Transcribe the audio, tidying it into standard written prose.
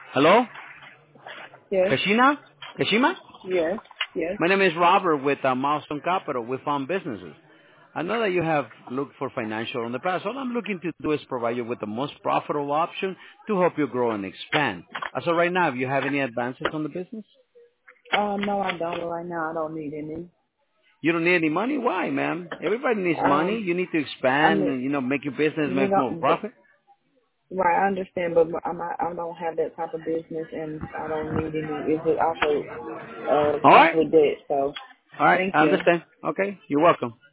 Hello? Yes, Kashina? Kashima? yes, yes. My name is Robert with Milestone Capital. We found businesses. I know that you have looked for financial in the past. All I'm looking to do is provide you with the most profitable option to help you grow and expand. So right now, do you have any advances on the business? No, I don't right now. I don't need any. You don't need any money? Why, man? Everybody needs money. Um, You need to I expand mean, and, make your business you make more know, profit. right, I understand, but I don't have that type of business, and I don't need any. It also All comes right. with debt. So, All right. thank I you. understand. Okay. You're welcome.